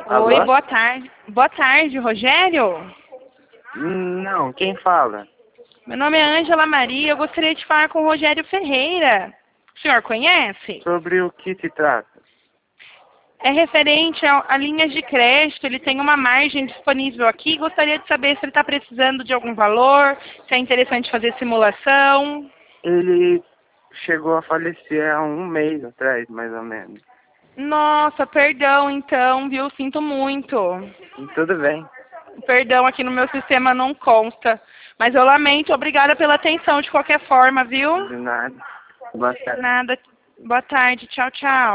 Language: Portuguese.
Oi, Alô? boa tarde. Boa tarde, Rogério. Não, quem fala? Meu nome é Ângela Maria, eu gostaria de falar com o Rogério Ferreira. O senhor conhece? Sobre o que se trata? É referente a linhas de crédito, ele tem uma margem disponível aqui. Gostaria de saber se ele está precisando de algum valor, se é interessante fazer simulação. Ele chegou a falecer há um mês atrás, mais ou menos. Nossa, perdão então, viu? Sinto muito. E tudo bem, Perdão, aqui no meu sistema não consta. Mas eu lamento, obrigada pela atenção de qualquer forma, viu? de nada. Boa tarde. Nada. Boa tarde, tchau, tchau.